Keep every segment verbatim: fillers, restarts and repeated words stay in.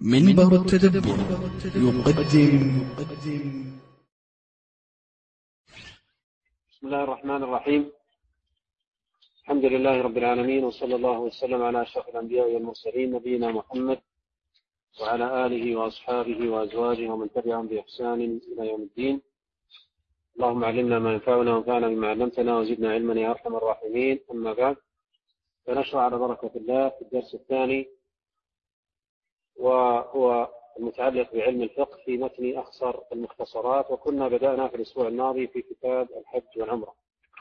منبر التدبر يقدم بسم الله الرحمن الرحيم. الحمد لله رب العالمين، وصلى الله وسلم على أشرف الأنبياء والمرسلين نبينا محمد وعلى آله وأصحابه وأزواجه ومن تبعهم بإحسان إلى يوم الدين. اللهم علمنا ما ينفعنا وانفعنا بما علمتنا وزدنا علما يا أرحم الراحمين. أما بعد، فنشرع على بركة الله في الدرس الثاني، وهو المتعلق بعلم الفقه في متن أخصر المختصرات، وكنا بدأنا في الأسبوع الماضي في كتاب الحج والعمرة،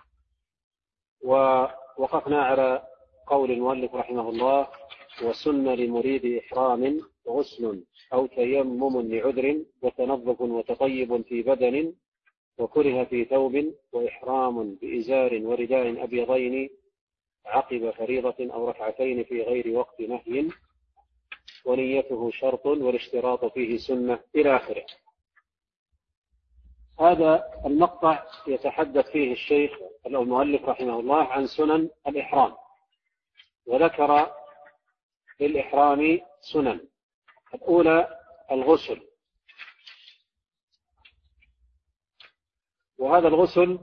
ووقفنا على قول المؤلف رحمه الله: وسن لمريد إحرام غسل أو تيمم لعذر وتنظف وتطيب في بدن، وكره في ثوب، وإحرام بإزار ورداء أبيضين عقب فريضة أو ركعتين في غير وقت نهي، ونيته شرط والاشتراط فيه سنة، إلى آخره. هذا المقطع يتحدث فيه الشيخ المؤلف رحمه الله عن سنن الإحرام، وذكر للإحرام سنن. الأولى الغسل، وهذا الغسل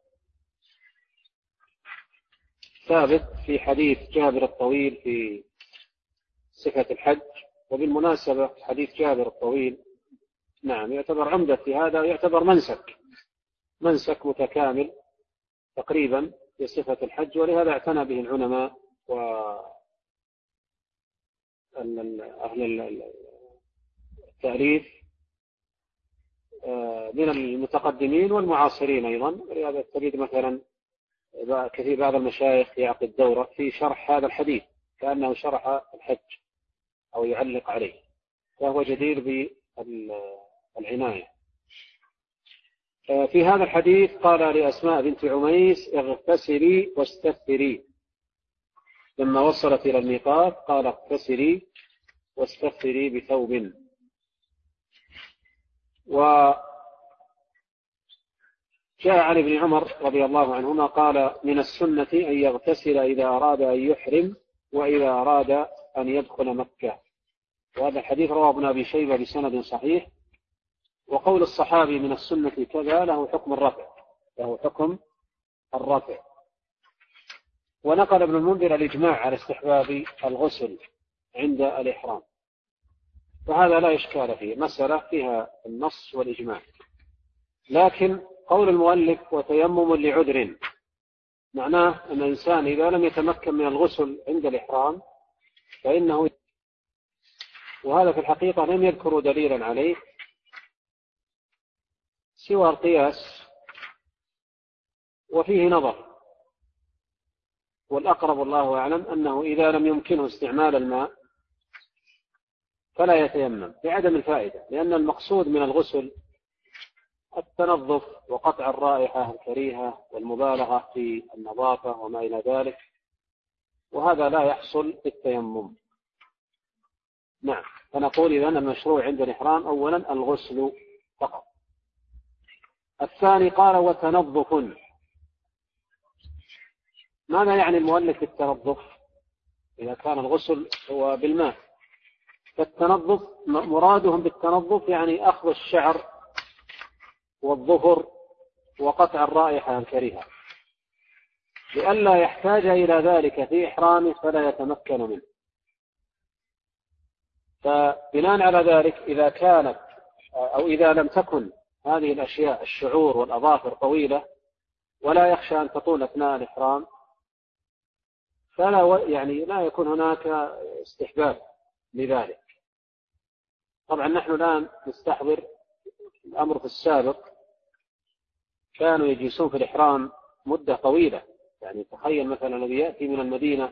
ثابت في حديث جابر الطويل في صفة الحج. وبالمناسبة حديث جابر الطويل نعم يعتبر عمدة في هذا، ويعتبر منسك منسك متكامل تقريبا في صفة الحج، ولهذا اعتنى به العلماء وأهل التأليف من المتقدمين والمعاصرين أيضا. ولهذا تجد مثلا كثير بعض المشايخ يعقد دورة في شرح هذا الحديث كأنه شرح الحج أو يعلق عليه، فهو جدير بالعناية. في هذا الحديث قال لأسماء بنت عميس: اغتسلي واستغفري. لما وصلت إلى الميقات قال: اغتسلي واستغفري بثوب. وجاء عن ابن عمر رضي الله عنهما قال: من السنة أن يغتسل إذا أراد أن يحرم وإذا أراد أن يدخل مكة. وهذا الحديث رواه ابن أبي شيبة بسند صحيح. وقول الصحابي من السنة كذا له حكم الرفع له حكم الرفع ونقل ابن المنذر الإجماع على استحباب الغسل عند الإحرام، وهذا لا إشكال فيه، مسألة فيها النص والإجماع. لكن قول المؤلف وتيمم لعذر معناه أن الإنسان إذا لم يتمكن من الغسل عند الإحرام فإنه، وهذا في الحقيقة لم يذكروا دليلا عليه سوى القياس، وفيه نظر، والأقرب الله أعلم أنه إذا لم يمكنه استعمال الماء فلا يتيمم بعدم الفائدة، لأن المقصود من الغسل التنظف وقطع الرائحة الكريهة والمبالغة في النظافة وما إلى ذلك، وهذا لا يحصل بالتيمم. نعم، فنقول إذن المشروع عند الإحرام أولا الغسل فقط. الثاني قال: وتنظف. ماذا يعني المؤلف بالتنظف إذا كان الغسل هو بالماء؟ فالتنظف مرادهم بالتنظف يعني أخذ الشعر والظفر وقطع الرائحة الكريهة، لئلا يحتاج إلى ذلك في إحرامه فلا يتمكن منه. فبناء على ذلك إذا كانت أو إذا لم تكن هذه الأشياء الشعور والأظافر طويلة ولا يخشى أن تطول أثناء الإحرام فلا يعني لا يكون هناك استحباب لذلك. طبعا نحن الآن نستحضر الأمر في السابق كانوا يجلسون في الإحرام مدة طويلة، يعني تخيل مثلا الذي يأتي من المدينة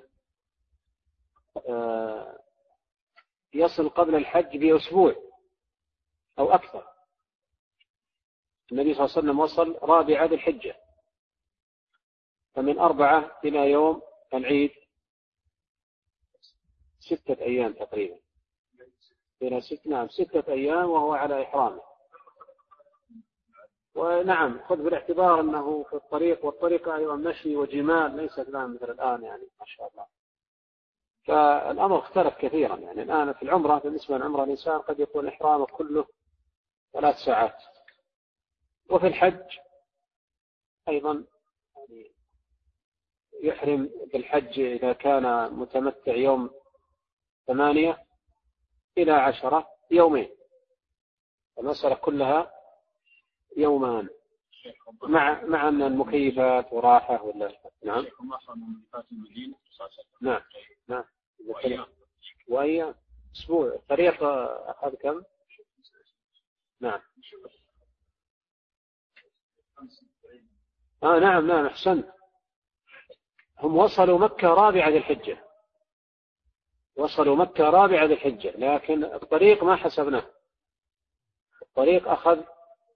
يصل قبل الحج بأسبوع أو أكثر. النبي صلى الله عليه وسلم وصل رابع ذي الحجة، فمن أربعة إلى يوم العيد ستة أيام تقريبا، إلى ست نعم ستة أيام وهو على إحرامه. ونعم خذ بالاعتبار أنه في الطريق، والطريق أيضا مشي وجمال ليست الآن مثل الآن، يعني ما شاء الله فالأمر اختلف كثيرا. يعني الآن في العمرة بالنسبة للعمرة الإنسان قد يكون إحرامه كله ثلاث ساعات، وفي الحج أيضا يعني يحرم بالحج إذا كان متمتع يوم ثمانية إلى عشرة يومين، المسألة كلها يومان مع مع أن المكيفات وراحة ولا نعم نعم نعم وأيام أسبوع. الطريق أخذ كم؟ نعم آه نعم نعم أحسنت. هم وصلوا مكة رابعة ذي الحجة، وصلوا مكة رابعة ذي الحجة، لكن الطريق ما حسبناه. الطريق أخذ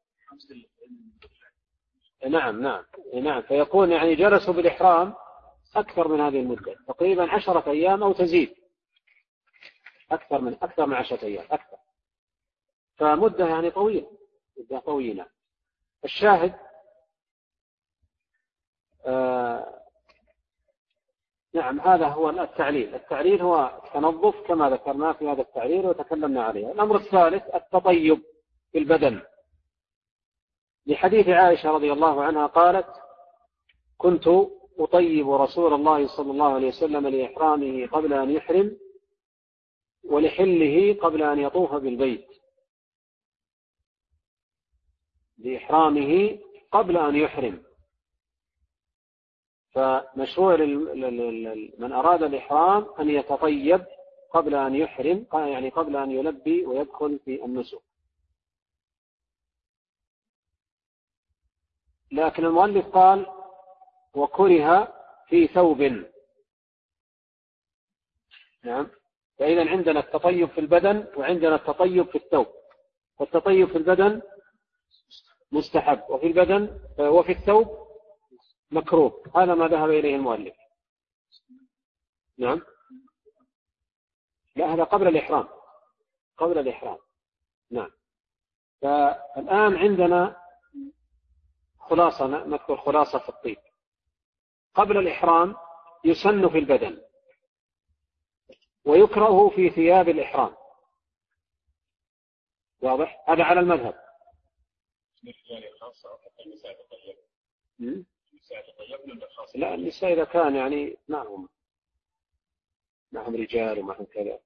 نعم نعم نعم فيكون يعني جلسوا بالإحرام أكثر من هذه المدة، تقريبا عشرة أيام أو تزيد أكثر من أكثر من عشرة أيام أكثر، فمدة يعني طويلة، مدة طويلة. الشاهد آه نعم هذا هو التعليل. التعليل هو التنظف كما ذكرنا في هذا التعليل وتكلمنا عليه. الأمر الثالث التطيب في البدن، لحديث عائشة رضي الله عنها قالت: كنت أطيب رسول الله صلى الله عليه وسلم لإحرامه قبل أن يحرم ولحله قبل أن يطوف بالبيت. لإحرامه قبل أن يحرم، فمشروع من أراد الإحرام أن يتطيب قبل أن يحرم، يعني قبل أن يلبي ويدخل في النسك. لكن المؤلف قال: وكره في ثوب. نعم، فإذا عندنا التطيب في البدن وعندنا التطيب في الثوب. والتطيب في البدن مستحب، وفي البدن وفي الثوب مكروه. هذا ما ذهب إليه المؤلف. نعم، لا هذا قبل الإحرام، قبل الإحرام. نعم. فالآن عندنا خلاصة، نذكر خلاصة في الطيب. قبل الإحرام يسن في البدن ويكره في ثياب الإحرام. واضح؟ هذا على المذهب. لا، النساء إذا كان يعني معهم معهم رجال ومعهم كذا،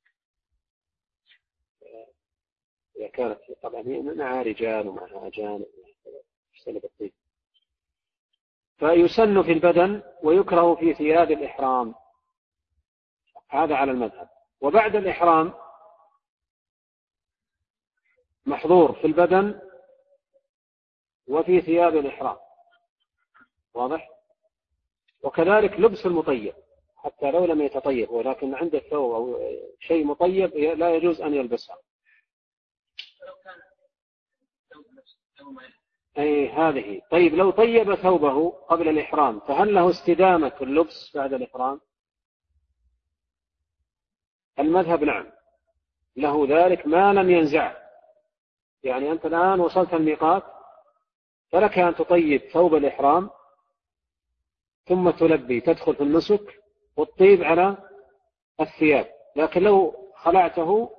إذا كانت طبعا مع رجال ومعها أجانب يجتنب الطيب. فيسن في البدن ويكره في ثياب الإحرام، هذا على المذهب. وبعد الإحرام محظور في البدن وفي ثياب الإحرام. واضح؟ وكذلك لبس المطيب حتى لو لم يتطيب، ولكن عند الثوب أو شيء مطيب لا يجوز أن يلبسها. أي هذه. طيب لو طيب ثوبه قبل الإحرام فهل له استدامة اللبس بعد الإحرام؟ المذهب نعم، له ذلك ما لم ينزع. يعني أنت الآن وصلت الميقات فلك أن تطيب ثوب الإحرام ثم تلبي، تدخل في النسك والطيب على الثياب. لكن لو خلعته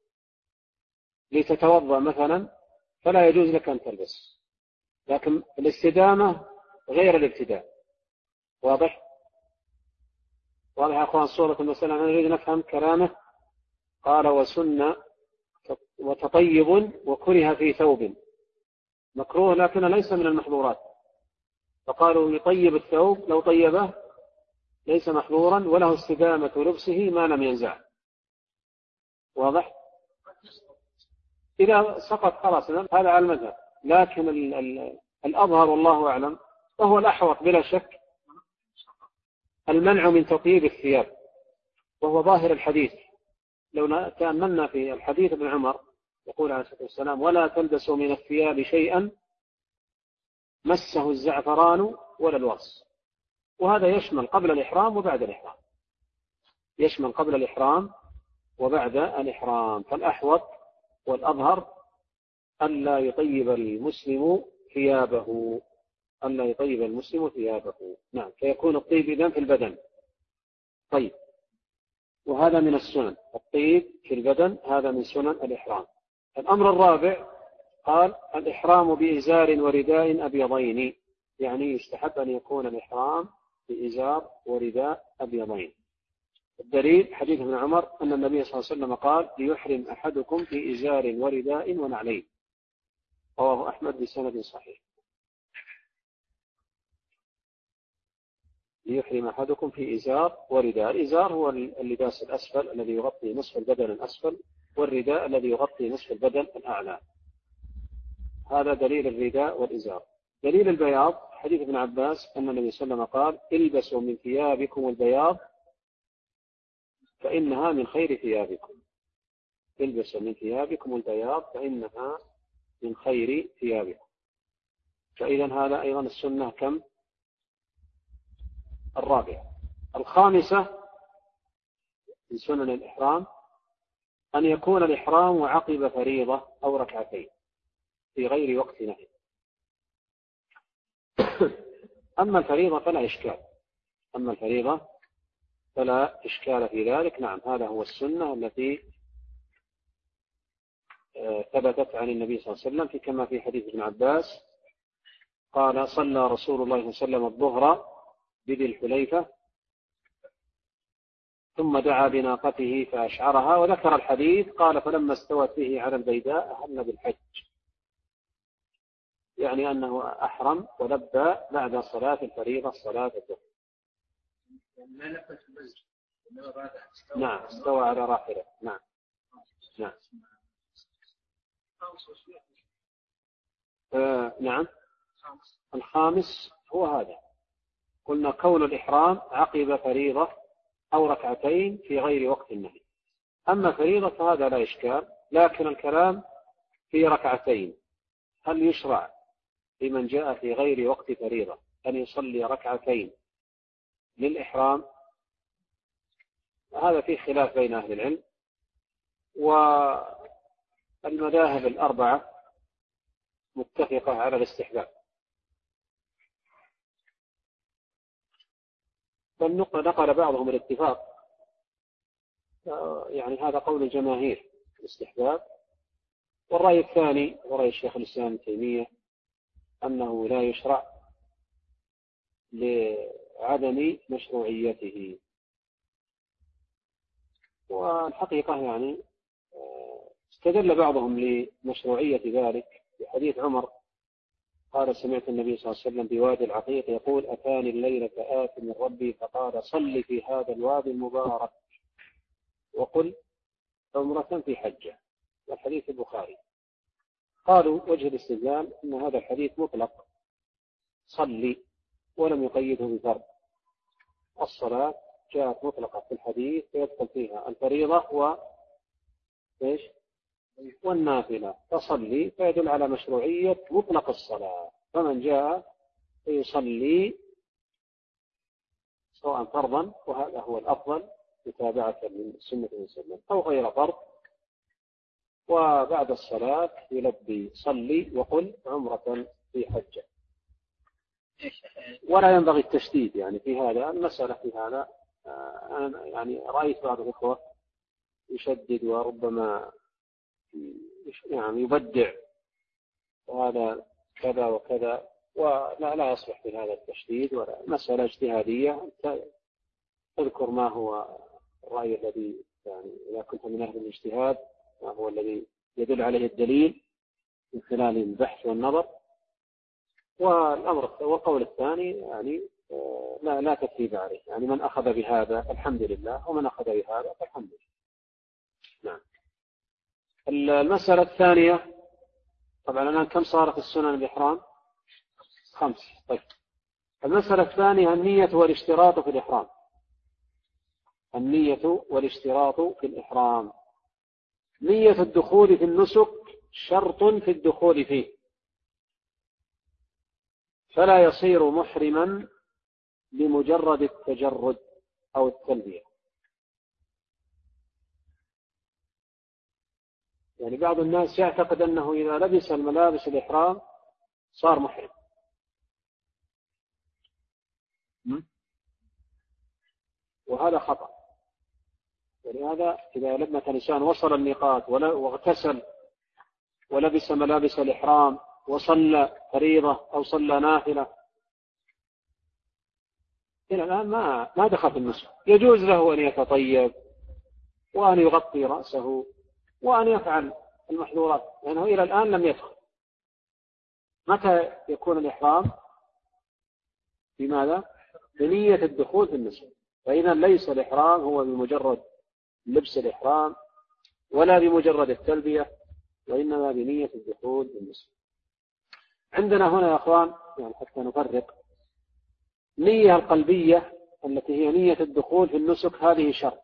لتتوضأ مثلا فلا يجوز لك أن تلبس، لكن الاستدامة غير الابتداء. واضح؟ واضح يا أخوان صورة المسألة؟ نريد نفهم كلامه. قال: وسن وتطيب وكره في ثوب، مكروه لكن ليس من المحظورات. فقالوا يطيب الثوب، لو طيبه ليس محظورا وله استدامة لبسه ما لم ينزع. واضح؟ إذا سقط خلاص هذا على المذهب. لكن ال ال الأظهر والله أعلم وهو الأحوط بلا شك المنع من تطيب الثياب، وهو ظاهر الحديث. لو تأملنا في الحديث ابن عمر يقول عليه الصلاة والسلام: ولا تلبسوا من الثياب شيئا مسه الزعفران ولا الورس. وهذا يشمل قبل الإحرام وبعد الإحرام، يشمل قبل الإحرام وبعد الإحرام. فالأحوط والأظهر ألا يطيب المسلم ثيابه، ألا يطيب المسلم ثيابه. نعم، فيكون الطيب إذن في البدن. طيب، وهذا من السنن. الطيب في البدن هذا من سنن الإحرام. الأمر الرابع قال الإحرام بإزار ورداء أبيضين، يعني يستحب أن يكون الإحرام بإزار ورداء أبيضين. الدليل حديث ابن عمر أن النبي صلى الله عليه وسلم قال ليحرم أحدكم في إزار ورداء ونعلين، رواه أحمد بسند صحيح. ليحرم أحدكم في إزار ورداء. الإزار هو اللباس الأسفل الذي يغطي نصف البدن الأسفل، والرداء الذي يغطي نصف البدن الأعلى. هذا دليل الرداء والإزار. دليل البياض حديث ابن عباس أن النبي صلى الله عليه وسلم قال البسوا من ثيابكم البياض فإنها من خير ثيابكم. البسوا من ثيابكم البياض فإنها من خير ثيابكم. فإذا هذا أيضا السنة كم؟ الرابعة. الخامسة من سنن الإحرام أن يكون الإحرام عقب فريضة أو ركعتين في غير وقت نهي. أما الفريضة فلا إشكال أما الفريضة فلا إشكال في ذلك. نعم، هذا هو السنة التي ثبتت عن النبي صلى الله عليه وسلم، في كما في حديث ابن عباس قال صلى رسول الله صلى الله عليه وسلم الظهر بذي الحليفة ثم دعا بناقته فأشعرها، وذكر الحديث قال فلما استوت به على البيداء أهل بالحج، يعني أنه أحرم ولبى بعد صلاة الفريضة صلاة الظهر. نعم، استوى على راحلة. نعم نعم آه نعم الخامس هو هذا، قلنا كون الإحرام عقب فريضة أو ركعتين في غير وقت النهي. أما فريضة فهذا لا إشكال، لكن الكلام في ركعتين. هل يشرع لمن جاء في غير وقت فريضة أن يصلي ركعتين للإحرام؟ هذا فيه خلاف بين أهل العلم، والمذاهب الأربعة متفقة على الاستحباب. بل نقل بعضهم الاتفاق، يعني هذا قول الجماهير الاستحباب. والرأي الثاني ورأي الشيخ الإسلام ابن تيمية أنه لا يشرع لعدم مشروعيته. والحقيقة يعني استدل بعضهم لمشروعية ذلك بحديث عمر قال سمعت النبي صلى الله عليه وسلم بوادي العقيق يقول أتاني الليلة آت من ربي فقال صل في هذا الوادي المبارك وقل عمرة في حجة، والحديث البخاري. قالوا وجه الاستدلال أن هذا الحديث مطلق صلي ولم يقيده بفرض، والصلاة جاءت مطلقة في الحديث فيدخل فيها الفريضة و إيش والنافلة، فصلي فيدل على مشروعية مطلق الصلاة، فمن جاء فيصلي سواء فرضا وهذا هو الأفضل متابعة من سنة وسلم أو غير فرض، وبعد الصلاة يلبي صلي وقل عمرة في حجة. ولا ينبغي التشديد يعني في هذا المسألة. في هذا أنا يعني رأيت بعض الإخوة يشدد وربما يعني يبدع وهذا كذا وكذا، ولا لا يصلح في هذا التشديد، ولا مسألة اجتهادية. تذكر ما هو الرأي الذي يعني إذا كنت من أهل الاجتهاد ما هو الذي يدل عليه الدليل من خلال البحث والنظر. والأمر والقول الثاني يعني لا لا تكذيب عليه، يعني من أخذ بهذا الحمد لله، ومن أخذ بهذا فالحمد لله. نعم. المسألة الثانية طبعا الآن كم صارت السنن الإحرام؟ خمس. طيب المسألة الثانية النية والاشتراط في الإحرام. النية والاشتراط في الإحرام. نية الدخول في النسك شرط في الدخول فيه، فلا يصير محرما بمجرد التجرد أو التلبية. يعني بعض الناس يعتقد أنه إذا لبس الملابس الإحرام صار محرم، وهذا خطأ. ولهذا إذا لما الإنسان وصل الميقات واغتسل ولبس ملابس الإحرام وصلى فريضة أو صلى نافلة، إلى الآن ما ما دخل في النسك، يجوز له أن يتطيب وأن يغطي رأسه وأن يفعل المحظورات، لأنه إلى الآن لم يدخل. متى يكون الإحرام؟ بماذا؟ بنية الدخول في النسك. فإذا ليس الإحرام هو بمجرد لبس الإحرام ولا بمجرد التلبية، وإنما بنية الدخول في النسك. عندنا هنا يا أخوان يعني حتى نفرق، نية القلبية التي هي نية الدخول في النسك هذه شرط،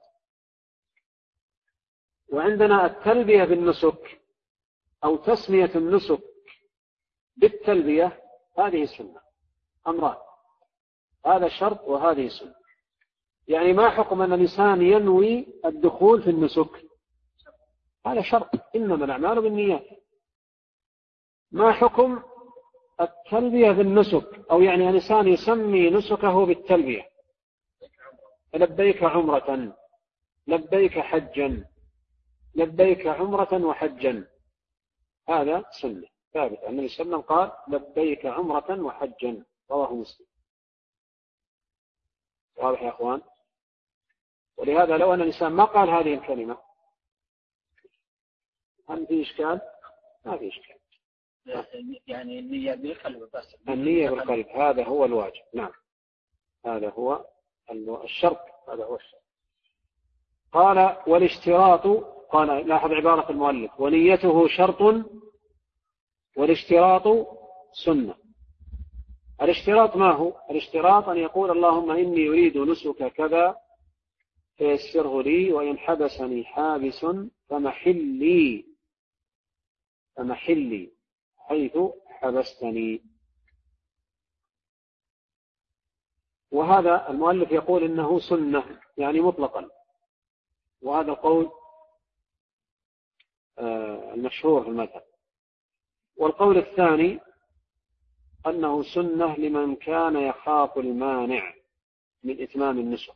وعندنا التلبية بالنسك أو تسمية النسك بالتلبية هذه سنة، أمران، هذا شرط وهذه سنة. يعني ما حكم أن الإنسان ينوي الدخول في النسك؟ هذا شرط، إنما الأعمال بالنيات. ما حكم التلبية بالنسك؟ أو يعني الإنسان يسمي نسكه بالتلبية، لبيك عمرة، لبيك حجا، لبيك عمرة وحجا، هذا سنة ثابت. النبي صلى الله عليه وسلم قال لبيك عمرة وحجا، رواه مسلم. واضح يا أخوان؟ ولهذا لو أن الإنسان ما قال هذه الكلمة هل في إشكال؟ ما في إشكال. يعني النية بالقلب بس. النية بالقلب هذا هو الواجب. نعم هذا هو الشرط، هذا هو الشرط. قال والاشتراط، قال لاحظ عبارة المؤلف، ونيته شرط والاشتراط سنة. الاشتراط ما هو؟ الاشتراط أن يقول اللهم إني أريد نسك كذا فيسره لي، وإن حبسني حابس فمحلي فمحلي حيث حبستني. وهذا المؤلف يقول إنه سنة يعني مطلقا، وهذا القول المشهور في المذهب. والقول الثاني أنه سنة لمن كان يخاف المانع من إتمام النسك،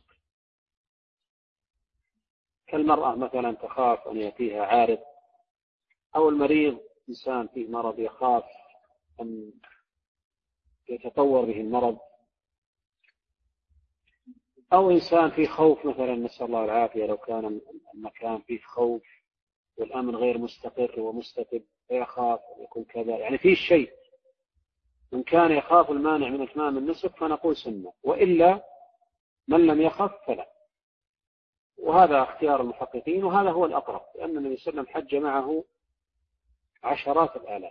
كالمرأة مثلا تخاف أن يأتيها عارض، أو المريض إنسان فيه مرض يخاف أن يتطور به المرض، أو إنسان فيه خوف مثلا، نسأل الله العافية، لو كان المكان فيه خوف والأمن غير مستقر ومستتب فيخاف أن يكون كذا، يعني فيه شيء. من كان يخاف المانع من إتمام النسك فنقول سنة، وإلا من لم يخف فلا. وهذا اختيار المحققين، وهذا هو الأقرب، لأن النبي صلى الله عليه وسلم حج معه عشرات الآلاف،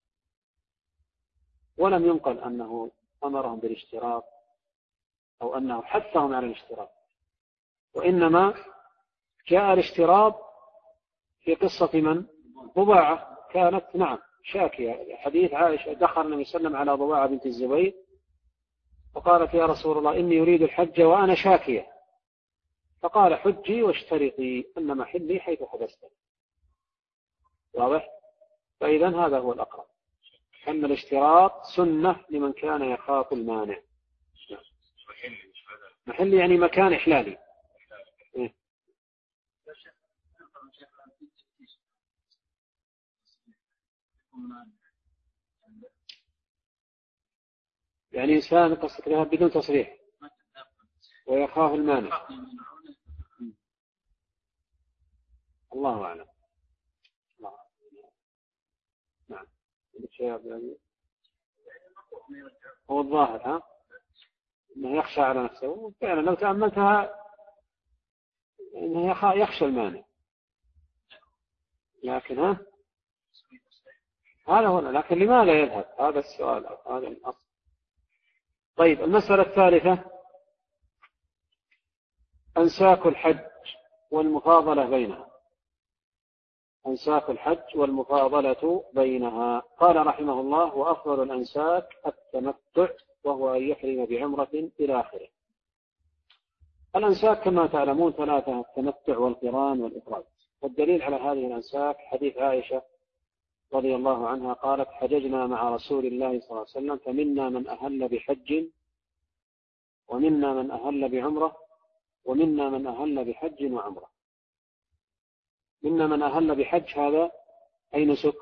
ولم ينقل أنه أمرهم بالاشتراط أو أنه حثهم على الاشتراط، وإنما جاء الاشتراط في قصة من؟ ضباعة، كانت نعم شاكية. حديث عائشة دخل النبي صلى الله عليه وسلم على ضباعة بنت الزبير وقالت يا رسول الله إني أريد الحج وأنا شاكية، فقال حجي واشترطي أن محلي حيث حبستني. واضح؟ فإذا هذا هو الأقرب، أن الاشتراط سنة لمن كان يخاف المانع. محلي يعني مكان إحلالي. إيه؟ يعني إنسان قصد لها بدون تصريح ويخاف المانع. الله أعلم. الله. نعم. هو الظاهر ها أنه يخشى على نفسه، فعلا لو تأملتها أنه يخشى المانع، لكن ها هذا هو. لكن لماذا يذهب؟ هذا السؤال، هذا الأصل. طيب المسألة الثالثة أنساك الحج والمفاضلة بينها. أنساك الحج والمفاضلة بينها. قال رحمه الله وأفضل الأنساك التمتع، وهو أن يحرم بعمرة إلى آخره. الأنساك كما تعلمون ثلاثة: التمتع والقران والإفراد. والدليل على هذه الأنساك حديث عائشة رضي الله عنها قالت حججنا مع رسول الله صلى الله عليه وسلم فمنا من أهل بحج ومنا من أهل بعمرة ومنا من أهل بحج وعمرة. منا من أهل بحج، هذا أي نسك؟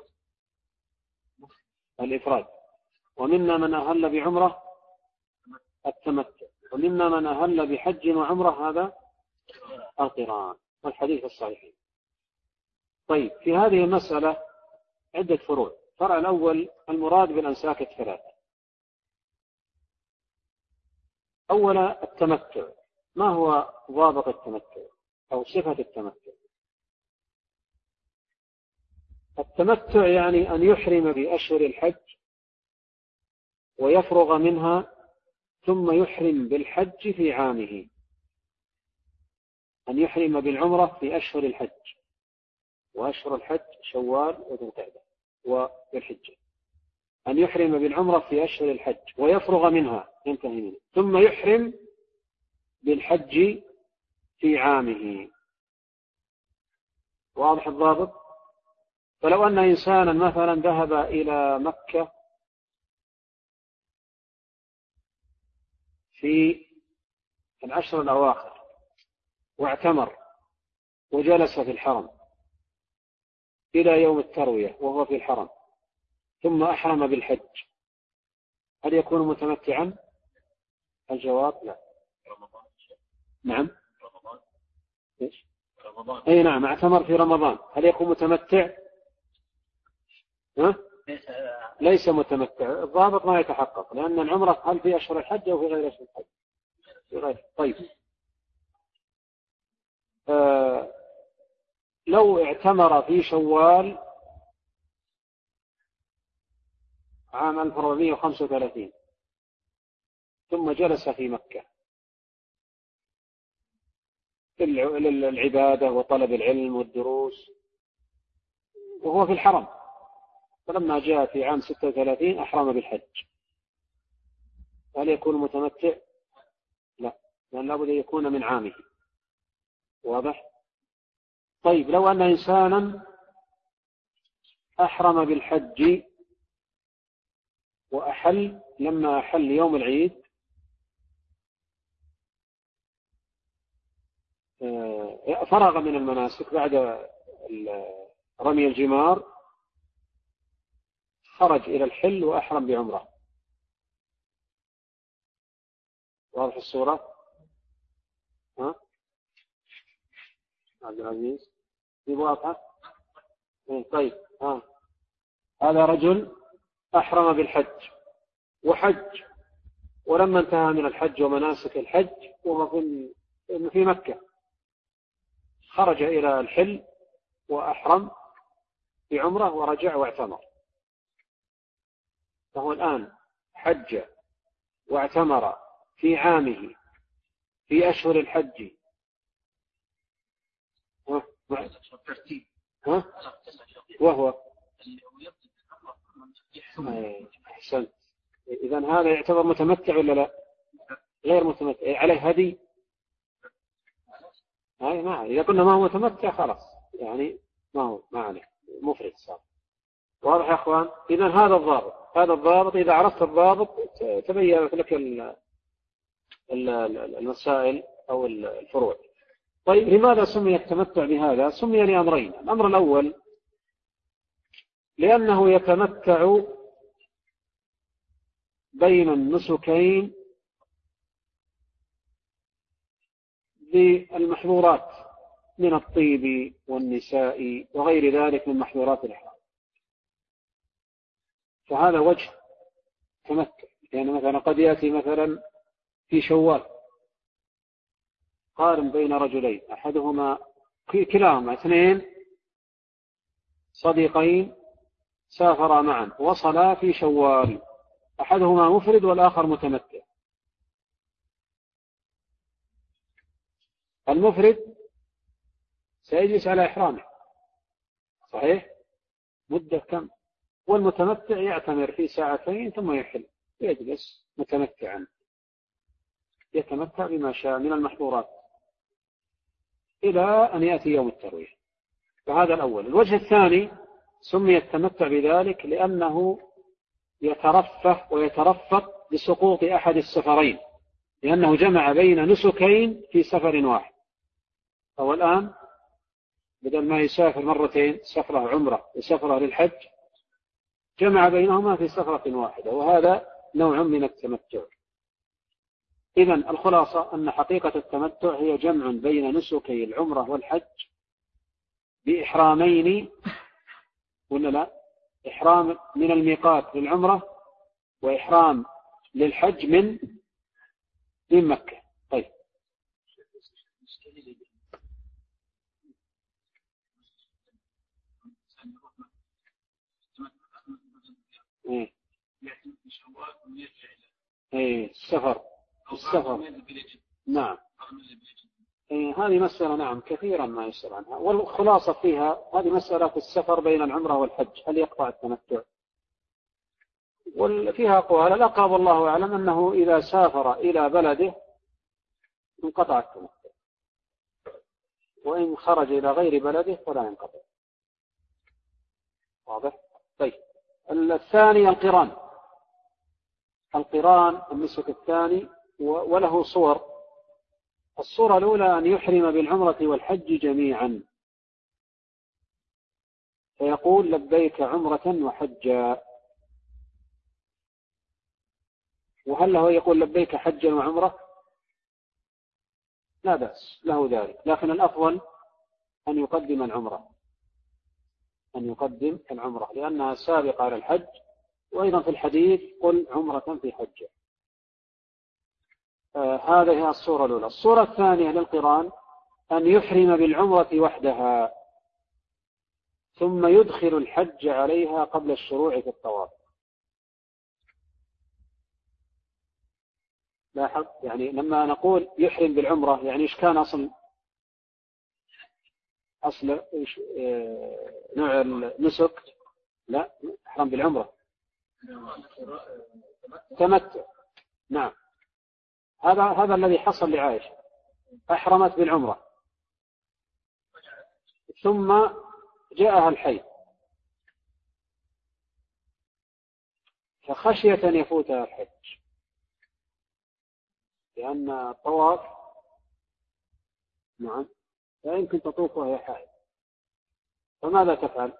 الإفراد. ومنا من أهل بعمرة التمتع. ومنا من أهل بحج وعمرة، هذا القران، والحديث الصحيح. طيب، في هذه المسألة عدة فروع. الفرع الأول المراد بالأنساك الثلاثة. أولا التمتع. ما هو ضابط التمتع أو صفة التمتع؟ التمتع يعني أن يحرم بأشهر الحج ويفرغ منها ثم يحرم بالحج في عامه. أن يحرم بالعمرة في أشهر الحج، وأشهر الحج شوال وذو القعدة والحجة. أن يحرم بالعمرة في أشهر الحج ويفرغ منها، ينتهي منها، ثم يحرم بالحج في عامه. واضح الضابط؟ فلو أن إنسانا مثلا ذهب إلى مكة في العشر الأواخر واعتمر وجلس في الحرم إلى يوم التروية وهو في الحرم، ثم أحرم بالحج، هل يكون متمتعا؟ الجواب لا. نعم. إيش؟ أي نعم، اعتمر في رمضان، هل يكون متمتع؟ ها؟ ليس متمتع. الضابط ما يتحقق، لأن العمرة هل في أشهر الحج أو في غير أشهر الحج؟ في غير. طيب، آه لو اعتمر في شوال عام ألف وأربعمائة وخمسة وثلاثين ثم جلس في مكة للعبادة وطلب العلم والدروس وهو في الحرم، فلما جاء في عام ستة وثلاثين أحرم بالحج، هل يكون متمتع؟ لا، لأن لابد أن يكون من عامه. واضح؟ طيب، لو أن إنسانا أحرم بالحج وأحل، لما أحل يوم العيد فرغ من المناسك بعد رمي الجمار، خرج إلى الحل وأحرم بعمرة. واضح الصورة؟ ها؟ عبد العزيز دي واضحة؟ طيب، ها هذا رجل أحرم بالحج وحج، ولما انتهى من الحج ومناسك الحج وهو في مكة خرج إلى الحل وأحرم بعمرة ورجع واعتمر، فهو الآن حج واعتمر في عامه في أشهر الحج. ها؟ ها؟ وهو أحسنت. إذن هذا يعتبر متمتع ولا لا؟ غير متمتع، عليه هدي؟ هاي ما إذا كنا ما هو متمتع خلاص، يعني ما هو ما عليه، مفرد صار. واضح يا أخوان؟ إذن هذا الضابط، هذا الضابط إذا عرفت الضابط تبينت لك المسائل أو الفروع. طيب، لماذا سمي التمتع بهذا؟ سمي لأمرين. الأمر الأول لأنه يتمتع بين النسكين بالمحظورات من الطيب والنساء وغير ذلك من محظورات الإحرام، فهذا وجه تمتع. يعني مثلا قد يأتي مثلا في شوال قارن بين رجلين، أحدهما كلاهما اثنين صديقين سافرا معا وصلا في شوال، أحدهما مفرد والآخر متمتع. المفرد سيجلس على إحرامه صحيح مدة كم، والمتمتع يعتمر في ساعتين ثم يحل، يجلس متمتعا يتمتع بما شاء من المحظورات إلى أن يأتي يوم التروية. فهذا الأول. الوجه الثاني سمي التمتع بذلك لأنه يترفه ويترفق بسقوط أحد السفرين، لأنه جمع بين نسكين في سفر واحد. فهو الآن بدل ما يسافر مرتين، سفرة عمرة وسفرة للحج، جمع بينهما في سفرة واحدة، وهذا نوع من التمتع. إذن الخلاصة أن حقيقة التمتع هي جمع بين نسكي العمرة والحج بإحرامين، ولا لا؟ إحرام من الميقات للعمرة وإحرام للحج من من مكة. طيب، إيه إيه السفر السفر نعم. إيه هذه مسألة نعم كثيرا ما يسأل عنها، والخلاصة فيها هذه مسألة في السفر بين العمرة والحج، هل يقطع التمتع؟ وفيها أقوال، الأقرب والله أعلم أنه إذا سافر إلى بلده انقطع التمتع، وإن خرج إلى غير بلده فلا ينقطع. واضح؟ طيب، الثاني القران. القران النسك الثاني وله صور. الصورة الأولى أن يحرم بالعمرة والحج جميعا، فيقول لبيك عمرة وحجا. وهل له يقول لبيك حجا وعمرة؟ لا بأس له ذلك، لكن الأفضل أن يقدم العمرة أن يقدم العمرة لأنها سابقة على الحج، وأيضا في الحديث قل عمرة في حجة. آه هذه هي الصورة الأولى. الصورة الثانية للقران أن يحرم بالعمرة وحدها ثم يدخل الحج عليها قبل الشروع في الطواف. لاحظ، يعني لما نقول يحرم بالعمرة يعني إيش كان أصل أصل إيش آه نوع النسك؟ لا، إحرام بالعمرة تمتع. نعم، هذا هذا الذي حصل لعائشة، أحرمت بالعمرة ثم جاءها الحيض فخشيت أن يفوتها الحج، لأن الطواف نعم لا يمكن تطوف وهي حائض، فماذا تفعل؟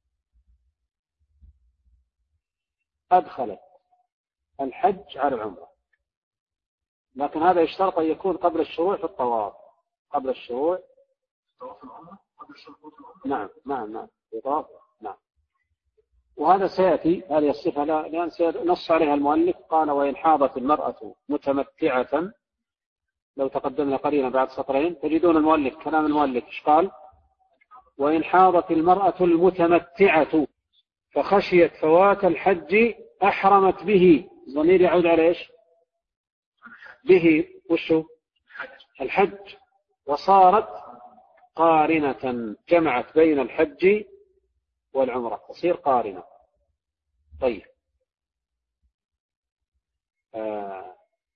أدخلت الحج على العمرة، لكن هذا يشترط أن يكون قبل الشروع في الطواف، قبل الشروع طواف العمرة قبل الشروع في العمرة. نعم نعم نعم في طواف نعم. وهذا سيأتي هذه الصفة لأن نص عليها المؤلف، قال وإن حاضت المرأة متمتعة، لو تقدمنا قليلا بعد سطرين تجدون المؤلف كلام المؤلف إيش قال؟ وإن حاضت المرأة المتمتعة فخشيت فوات الحج أحرمت به، ضمير يعود على إيش؟ به وشو؟ الحج، وصارت قارنة، جمعت بين الحج والعمرة تصير قارنة. طيب آه.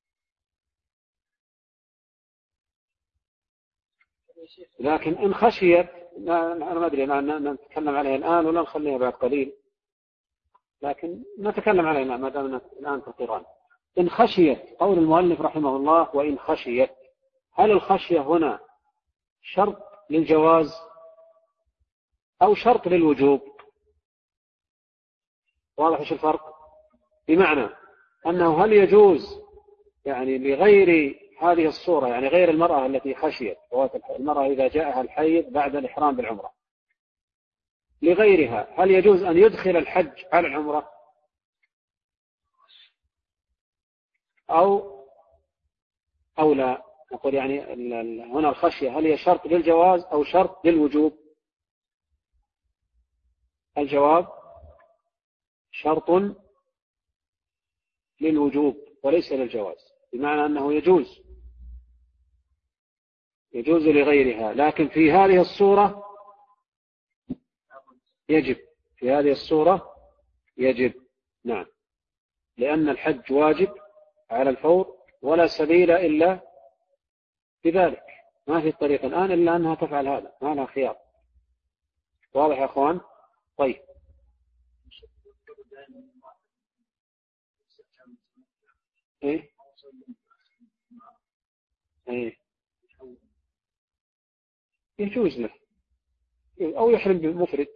لكن إن خشيت، أنا ما أدري أن نتكلم عليها الآن ولا نخليها بعد قليل، لكن نتكلم عليها ما دامنا الآن في القرآن. إن خشيت، قول المؤلف رحمه الله وإن خشيت، هل الخشية هنا شرط للجواز أو شرط للوجوب؟ واضح إيش الفرق؟ بمعنى أنه هل يجوز يعني لغير هذه الصورة، يعني غير المرأة التي خشيت فوات المرأة إذا جاءها الحيض بعد الإحرام بالعمرة، لغيرها هل يجوز أن يدخل الحج على العمرة أو أو لا؟ نقول يعني هنا الخشية هل هي شرط للجواز أو شرط للوجوب؟ الجواب شرط للوجوب وليس للجواز، بمعنى أنه يجوز يجوز لغيرها، لكن في هذه الصورة يجب في هذه الصورة يجب نعم، لأن الحج واجب على الفور ولا سبيل إلا بذلك، ما في طريق الآن إلا أنها تفعل هذا، ما لها خيار. واضح يا أخوان؟ طيب إيه إيه يجوز له أو يحرم بمفرد.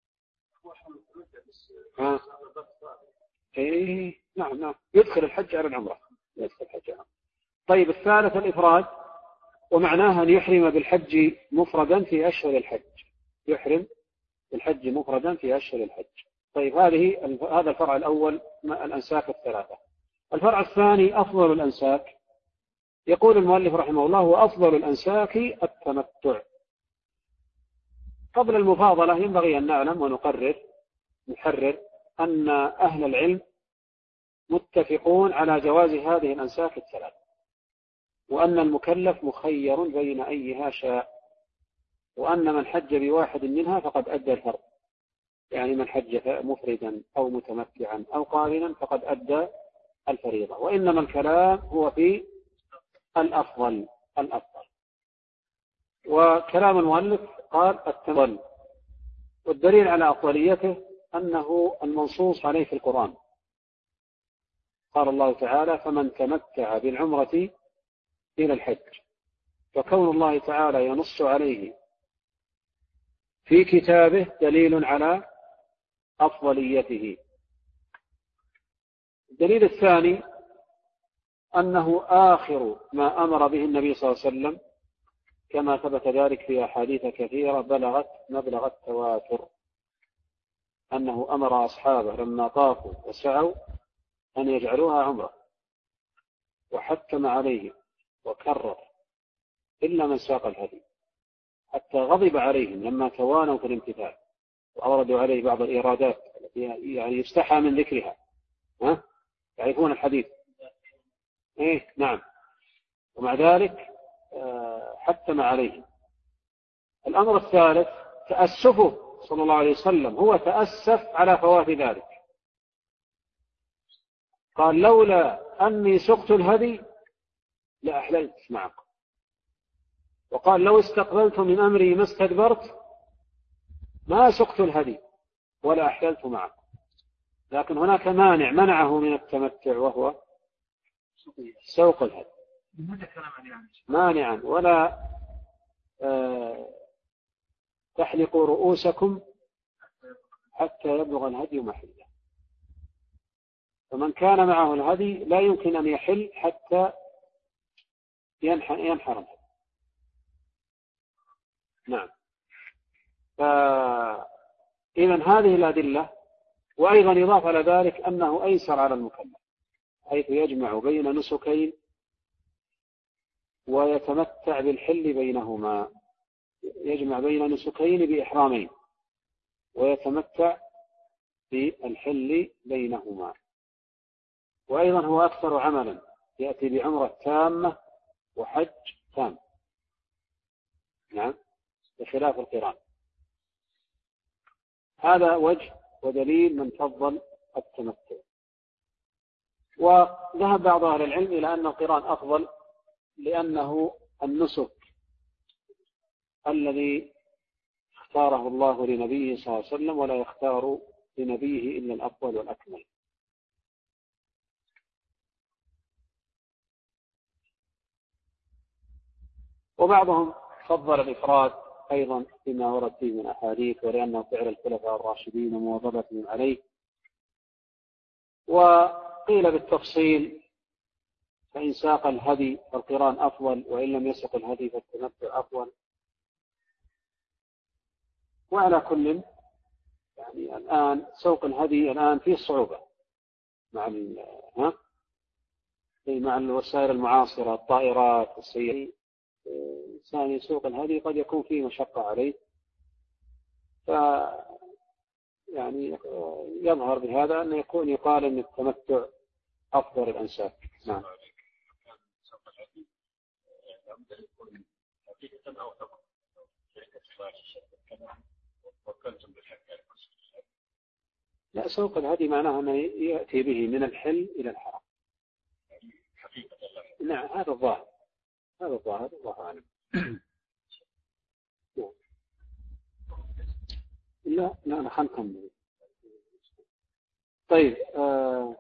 ها. إيه نعم نعم يدخل الحج على العمرة. يدخل الحج على العمرة. طيب الثالث الإفراد، ومعناها أن يحرم بالحج مفردا في أشهر الحج. يحرم بالحج مفردا في أشهر الحج. طيب هذه هذا الفرع الأول الأنساك الثلاثة. الفرع الثاني أفضل الأنساك. يقول المؤلف رحمه الله: وأفضل الأنساك التمتع. قبل المفاضلة ينبغي أن نعلم ونقرر نحرر أن أهل العلم متفقون على جواز هذه الأنساك الثلاث، وأن المكلف مخير بين أيها شاء، وأن من حج بواحد منها فقد أدى الفرض، يعني من حج مفردا أو متمتعا أو قارنا فقد أدى الفريضة. وإنما الكلام هو في الأفضل الأفضل وكلام المؤلف قال التمثل، والدليل على أفضليته أنه المنصوص عليه في القرآن. قال الله تعالى: فمن تمتع بالعمرة إلى الحج. فكون الله تعالى ينص عليه في كتابه دليل على أفضليته. الدليل الثاني أنه آخر ما أمر به النبي صلى الله عليه وسلم، كما ثبت ذلك في أحاديث كثيرة بلغت مبلغ التواتر، أنه أمر أصحابه لما طافوا وسعوا أن يجعلوها عمرة، وحكم عليهم وكرر إلا من ساق الهدي، حتى غضب عليهم لما توانوا في الامتثال وأوردوا عليه بعض الإيرادات التي يعني يستحى من ذكرها. ها؟ يعرفون الحديث. إيه نعم. ومع ذلك حتم عليهم. الأمر الثالث تأسفه صلى الله عليه وسلم، هو تأسف على فوات ذلك. قال: لولا أني سقت الهدي لأحللت معكم. وقال: لو استقبلت من أمري ما استدبرت ما سقت الهدي ولا أحللت معكم. لكن هناك مانع منعه من التمتع، وهو سوق الهدي، مانعا: ولا آه تحلقوا رؤوسكم حتى يبلغ الهدي محله. فمن كان معه الهدي لا يمكن أن يحل حتى ينحر الهدي. نعم. فإذن هذه الأدلة، وأيضا يضاف على ذلك أنه أيسر على المكلف، حيث يجمع بين نسكين ويتمتع بالحل بينهما، يجمع بين نسكين بإحرامين ويتمتع بالحل بينهما. وأيضا هو أكثر عملا، يأتي بعمرة تامة وحج تام. نعم، بخلاف القران. هذا وجه ودليل من فضل التمتع. وذهب بعض أهل العلم إلى أن القران أفضل، لأنه النسك الذي اختاره الله لنبيه صلى الله عليه وسلم، ولا يختار لنبيه إلا الأفضل والأكمل. وبعضهم فضل الإفراد أيضا فيما ورد فيه من أحاديث، ولأنه فعل الخلفاء الراشدين ومواظبتهم عليه. وقيل بالتفصيل: فإن ساق الهدي فالقران أفضل، وإن لم يسق الهدي فالتمتع أفضل. وعلى كل يعني الآن سوق الهدي الآن فيه صعوبة مع ها مع الوسائل المعاصرة، الطائرات، السيارات. الإنسان يسوق الهدي قد يكون فيه مشقة عليه، ف يعني يظهر بهذا أن يكون يقال أن التمتع أفضل الأنساك. نعم. لا، سوق الهدي معناه أنه يأتي به من الحل إلى الحرم. نعم، هذا الظاهر، هذا الظاهر، الله أعلم. لا لا أنا خلكم. طيب، آه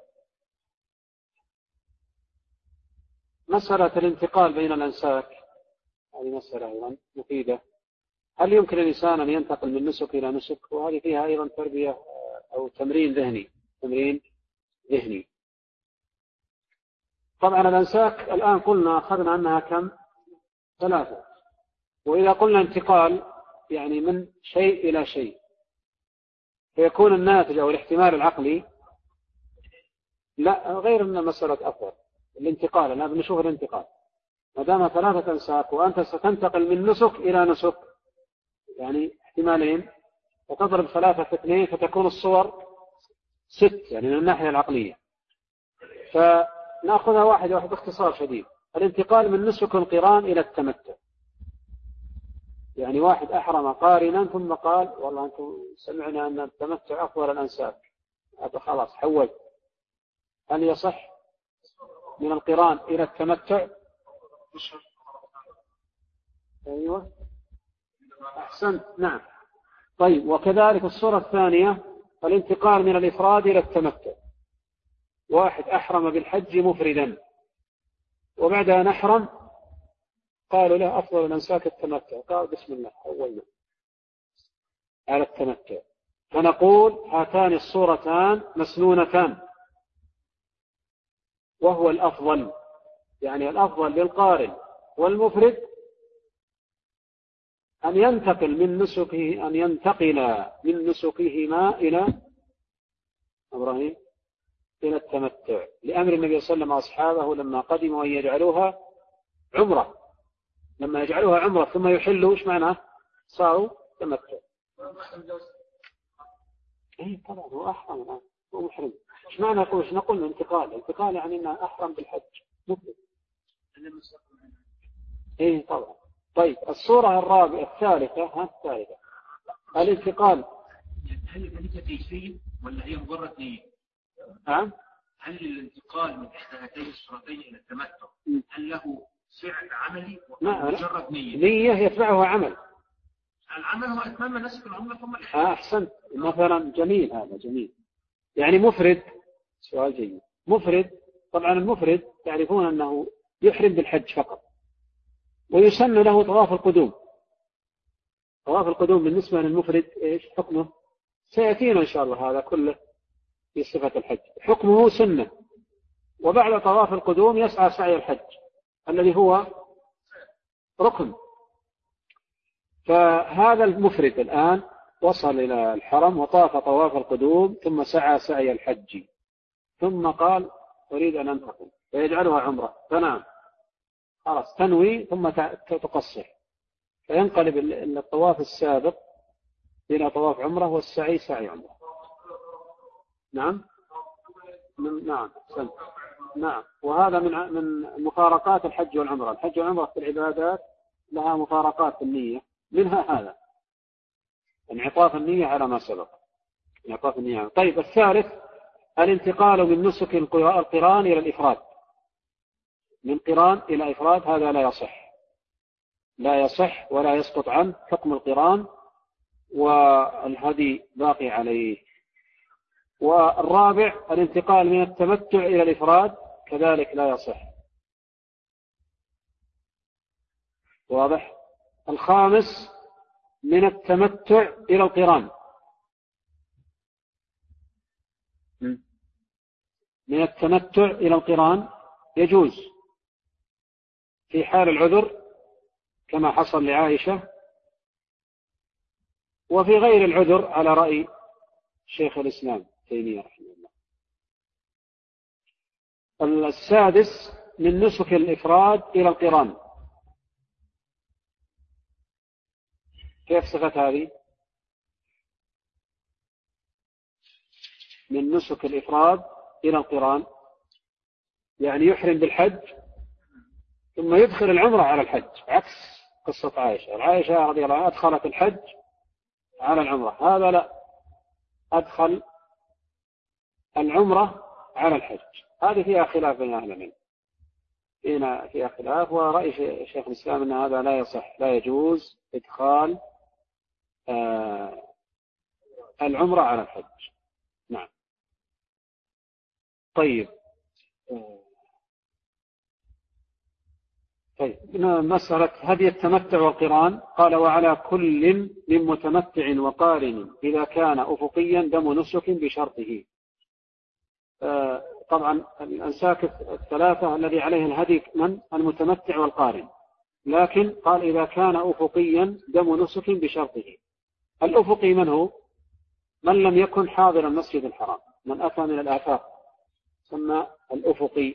مسألة الانتقال بين الأنساك هذه مسألة أيضا مفيدة. هل يمكن الإنسان أن ينتقل من نسك إلى نسك؟ وهذه فيها أيضا تربية أو تمرين ذهني تمرين ذهني. طبعا الأنساك الآن قلنا أخذنا عنها كم؟ ثلاثة. وإذا قلنا انتقال يعني من شيء إلى شيء، فيكون الناتج أو الاحتمال العقلي لا غير أن مسألة أفضل الانتقال. أنا بنشوف الانتقال ما دام ثلاثة أنساك وأنت ستنتقل من نسك إلى نسك، يعني احتمالين، وتضرب ثلاثة في اثنين فتكون الصور ست، يعني من الناحية العقلية. فنأخذها واحد واحد باختصار شديد. الانتقال من نسك القران إلى التمتع، يعني واحد أحرم قارنا ثم قال والله أنتم سمعنا أن التمتع أفضل الأنساك، هذا خلاص حول. هل يصح من القران إلى التمتع؟ أيوة أحسنت، نعم. طيب، وكذلك الصورة الثانية الانتقال من الإفراد إلى التمتع. واحد أحرم بالحج مفردا، وبعد أن أحرم قالوا له أفضل الأنساك التمتع، قال بسم الله أولنا على التمتع. فنقول هاتان الصورتان مسنونتان، وهو الأفضل، يعني الأفضل للقارن والمفرد أن ينتقل من نسكه أن ينتقل من نسكهما إلى إبراهيم إلى التمتع، لأمر النبي صلى الله عليه وسلم أصحابه لما قدموا أن يجعلوها عمرة، لما يجعلوها عمرة ثم يحلوا إيش معناه؟ صاروا تمتع. إيه طبعا هو أحرم الآن، هو محرم. إيش معنى نقول إيش نقول انتقال؟ انتقال يعني إنه أحرم بالحج مفرد. إيه طبعا. طيب الصورة الرابعة الثالثة ها الثالثة الانتقال. هل النية كيفية ولا هي مجرد نية؟ نعم. هل الانتقال من إحدى هاتين الصورتين إلى التمتع هل له فعل عملي ولا مجرد نية؟ نية يتبعها عمل. العمل هو إتمام مناسك العمرة ثم الإحرام. آه أحسنت مثلا، جميل هذا جميل. يعني مفرد، سؤال جيد. مفرد طبعا المفرد تعرفون أنه يحرم بالحج فقط، ويسن له طواف القدوم. طواف القدوم بالنسبة للمفرد إيش حكمه؟ سيأتينا إن شاء الله هذا كله في صفة الحج. حكمه سنة، وبعد طواف القدوم يسعى سعي الحج الذي هو ركن. فهذا المفرد الآن وصل إلى الحرم وطاف طواف القدوم ثم سعى سعي الحج، ثم قال أريد أن أنتقل فيجعلها عمرة، فنعم خلاص تنوي ثم تقصر، فينقلب الطواف السابق إلى طواف عمرة والسعي سعي عمرة. نعم نعم سنة. نعم. وهذا من من مفارقات الحج والعمرة. الحج والعمرة في العبادات لها مفارقات النية، منها هذا انعطاف النية على ما سبق، انعطاف النية. طيب الثالث الانتقال من نسك القران إلى الإفراد. من قران إلى إفراد هذا لا يصح، لا يصح ولا يسقط عنه حكم القران، والهدي باقي عليه. والرابع الانتقال من التمتع إلى الإفراد كذلك لا يصح. واضح؟ الخامس من التمتع إلى القران. من التمتع إلى القران يجوز في حال العذر كما حصل لعائشة، وفي غير العذر على رأي شيخ الإسلام تيمية رحمه الله. السادس من نسك الإفراد إلى القران. كيف صفة هذه؟ من نسك الإفراد إلى القران يعني يحرم بالحج ثم يدخل العمرة على الحج، عكس قصة عائشة. عائشة رضي الله عنها أدخلت الحج على العمرة، هذا لا، أدخل العمرة على الحج. هذه فيها خلاف بين أهل العلم، هنا فيها خلاف، ورأي شيخ الإسلام أن هذا لا يصح، لا يجوز إدخال آه العمرة على الحج. نعم. طيب طيب مسألة هدي التمتع والقران، قال وعلى كل من متمتع وقارن إذا كان أفقيا دم نسك بشرطه. آه طبعا الأنساك الثلاثة الذي عليه الهدي من المتمتع والقارن، لكن قال إذا كان أفقيا دم نسك بشرطه. الأفقي من هو؟ من لم يكن حاضر المسجد الحرام، من أتى من الآفاق ثم الأفقي.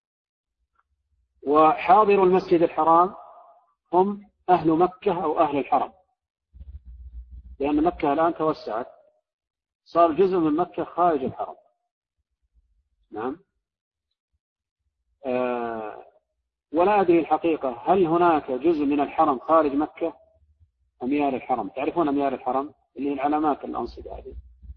وحاضر المسجد الحرام هم أهل مكة أو أهل الحرم، لأن مكة الآن توسعت، صار جزء من مكة خارج الحرم. نعم. آه ولا أدري الحقيقة هل هناك جزء من الحرم خارج مكة؟ أميال الحرم، تعرفون أميال الحرم اللي هي العلامات الأنصبة هذه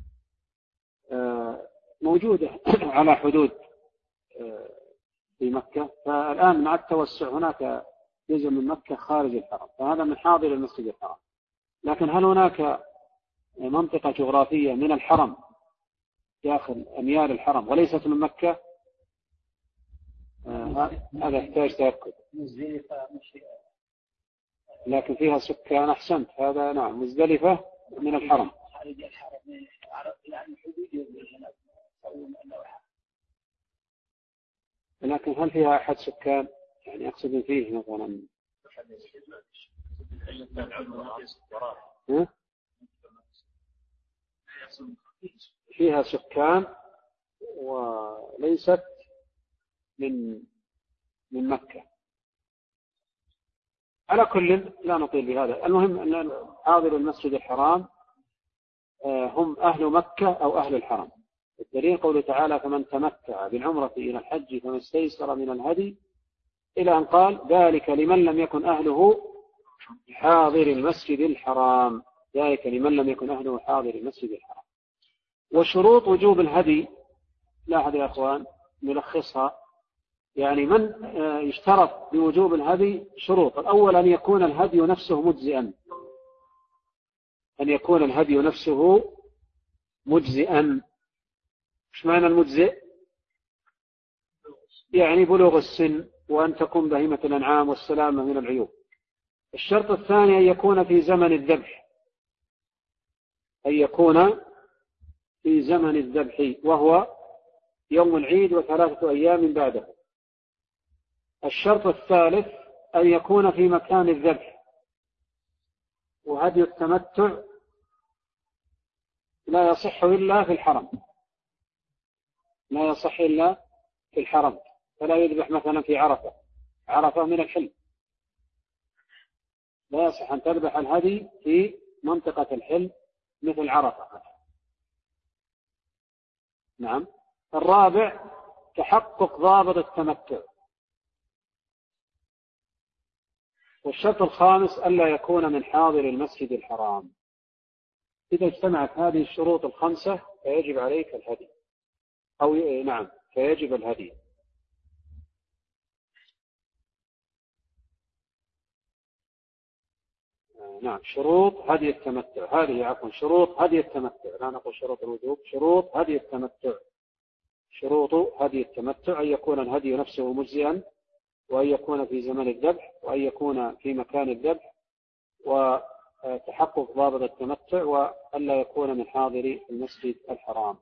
آه موجودة على حدود آه في مكة. فالآن مع التوسع هناك جزء من مكة خارج الحرم، فهذا من حاضر المسجد الحرام. لكن هل هناك منطقة جغرافية من الحرم داخل أميال الحرم وليست من مكة؟ آه هذا يحتاج تأكد. لكن فيها سكان. أحسنت، هذا نعم. مزدلفة من الحرم. لكن هل فيها أحد سكان؟ يعني أقصد فيه مثلا فيها سكان وليست من من مكة. على كل لا نطيل بهذا. المهم أن حاضر المسجد الحرام هم أهل مكة أو أهل الحرم. الدليل قوله تعالى فمن تمتع بالعمرة إلى الحج فما استيسر من الهدي، إلى أن قال ذلك لمن لم يكن أهله حاضر المسجد الحرام. ذلك لمن لم يكن أهله حاضر المسجد الحرام. وشروط وجوب الهدي، لاحظ يا أخوان نلخصها. يعني من يشترط بوجوب الهدي شروط. الأول أن يكون الهدي نفسه مجزئا، أن يكون الهدي نفسه مجزئا. ايش معنى المجزئ؟ يعني بلوغ السن، وأن تكون بهيمة الأنعام والسلامة من العيوب. الشرط الثاني أن يكون في زمن الذبح، أن يكون في زمن الذبح وهو يوم العيد وثلاثة أيام بعده. الشرط الثالث أن يكون في مكان الذبح. وهدي التمتع لا يصح إلا في الحرم، لا يصح إلا في الحرم. فلا يذبح مثلا في عرفة، عرفة من الحل، لا يصح أن تذبح الهدي في منطقة الحل مثل عرفة. نعم. الرابع تحقق ضابط التمتع. والشرط الخامس ألا يكون من حاضر المسجد الحرام. إذا اجتمعت هذه الشروط الخمسة فيجب عليك الهدي، أو نعم فيجب الهدي. نعم شروط هدي التمتع، هذه عفوا شروط هدي التمتع، لا نقول شروط الوجوب، شروط هدي التمتع. شروط هدي التمتع أن يكون الهدي نفسه مجزئا، وأن يكون في زمن الذبح، وأن يكون في مكان الذبح، وتحقق ضابط التمتع، وألا يكون من حاضر المسجد الحرام.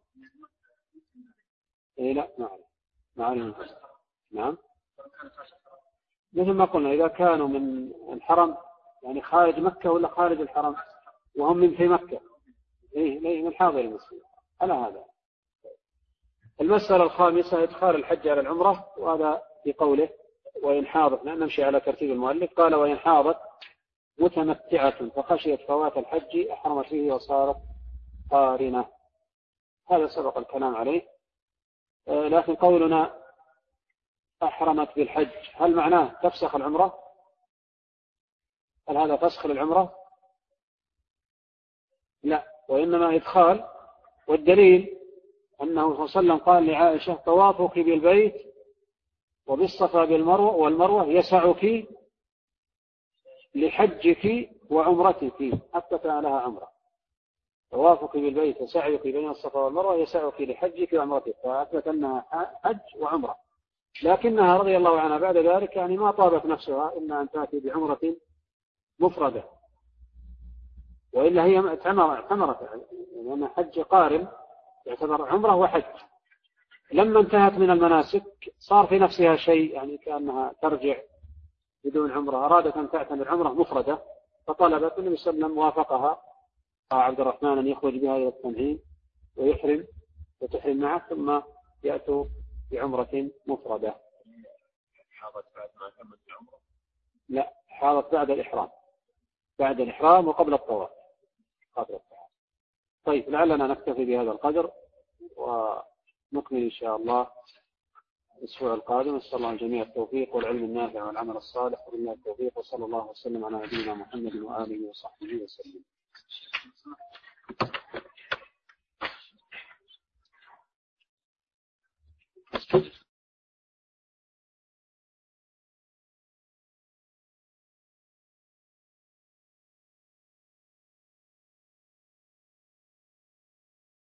إيه لا نعم نعم نعم مثل ما قلنا إذا كانوا من الحرم يعني خارج مكة ولا خارج الحرم وهم من في مكة، إيه ليه من حاضر المسجد. على هذا المسألة الخامسة إدخال الحج على العمرة، وهذا في قوله وإن حاضت، نمشي على ترتيب المؤلف. قال وإن حاضت متمتعة فخشيت فوات الحج أحرمت فيه وصارت قارنة. هذا سبق الكلام عليه. لكن قولنا أحرمت بالحج هل معناه تفسخ العمرة؟ هل هذا فسخ للعمرة؟ لا، وإنما إدخال. والدليل أنه صلى الله عليه وسلم قال لعائشة طوافك بالبيت وبالصفا بالمروة والمروة يسعك لحجك وعمرتك، حتى كان لها عمرة. طوافك بالبيت وسعيك بين الصفا والمروة يسعك لحجك وعمرتك، فأثبت أنها حج وعمرة. لكنها رضي الله عنها بعد ذلك يعني ما طابت نفسها إلا أن تأتي بعمرة مفردة، وإلا هي اعتمرت لأن حج قارن يعتبر عمرة وحج. لما انتهت من المناسك صار في نفسها شيء يعني كأنها ترجع بدون عمرة، أرادت أن تعتمر عمرة مفردة، فطلبت النبي صلى الله عليه وسلم وافقها عبد الرحمن أن يخرج بها إلى التنعيم ويحرم وتحرم معه ثم يأتوا بعمرة مفردة. حاضت بعد ما تمت العمرة؟ لا، حاضت بعد الإحرام، بعد الإحرام وقبل الطواف قبل الطواف. طيب لعلنا نكتفي بهذا القدر ونكمل إن شاء الله الأسبوع القادم. نسأل الله الجميع التوفيق والعلم النافع والعمل الصالح، وبالله التوفيق، وصلى الله وسلم على نبينا محمد وآله وصحبه وسلم. Thank you.